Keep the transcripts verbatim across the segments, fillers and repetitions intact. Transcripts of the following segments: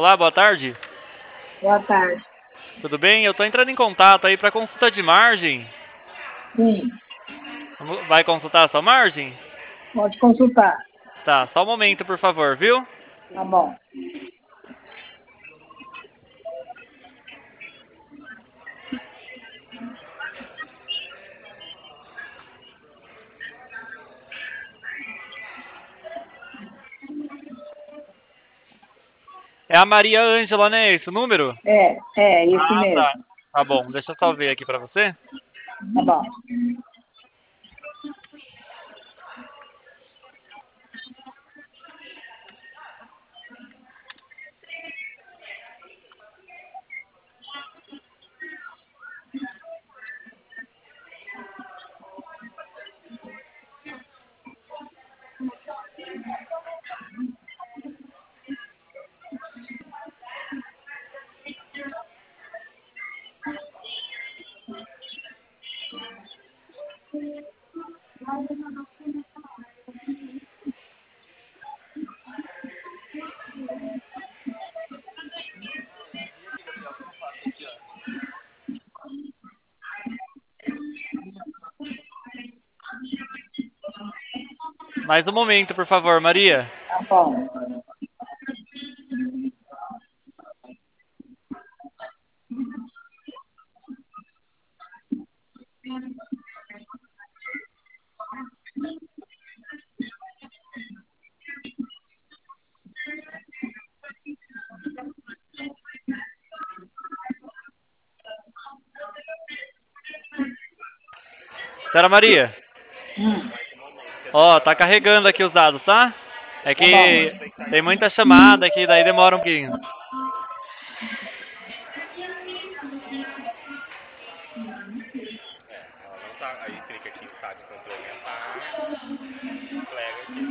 Olá, boa tarde. Boa tarde. Tudo bem? Eu tô entrando em contato aí para consulta de margem. Sim, Vai consultar a sua margem? pode consultar. Tá, só um momento, por favor, viu? Tá bom. É a Maria Ângela, né? Esse o número? É, é, isso Ah, tá. mesmo. Tá bom, deixa eu só ver aqui para você. Tá bom. Mais um momento, por favor, Maria. Tá bom. Senhora Maria, Hum, ó, tá carregando aqui os dados, tá? É tá bom. que tem muita chamada aqui, daí demora um pouquinho. Ela não tá. Aí clica aqui em saque complementar, plega aqui.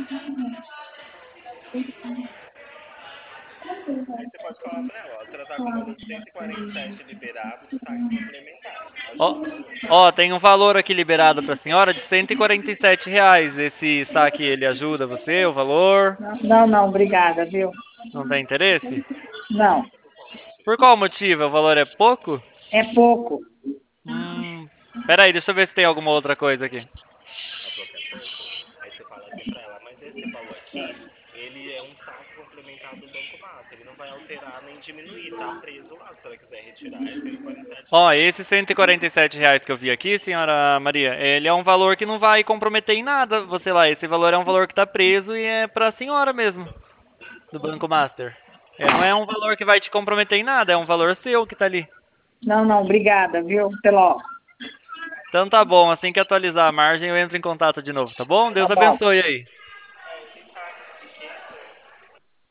Aí você pode falar pra ela, ó, a senhora tá com o valor de cento e quarenta e sete liberado de saque complementar. Ó, Ajuda? ó, tem um valor aqui liberado para a senhora de cento e quarenta e sete reais. Esse saque, ele ajuda você, o valor? Não, não, não, obrigada, viu? Não tem interesse? Não, Por qual motivo? O valor é pouco? é pouco. Hum, peraí, deixa eu ver se tem alguma outra coisa aqui. Ela falou que é pouco. Aí você fala assim pra ela, mas esse valor aqui, ele é um saque complementar do Banco Master. Ele não vai alterar nem diminuir, tá preso lá. Se a senhora quiser retirar, é cento e quarenta e sete Ó, reais. esse cento e quarenta e sete reais que eu vi aqui, senhora Maria, ele é um valor que não vai comprometer em nada. Você lá, esse valor é um valor que tá preso e é pra senhora mesmo, do Banco Master. É, não é um valor que vai te comprometer em nada, é um valor seu que tá ali. Não, não, obrigada, viu? Pelo. Então tá bom, assim que atualizar a margem eu entro em contato de novo, tá bom? Tá Deus bom. abençoe aí.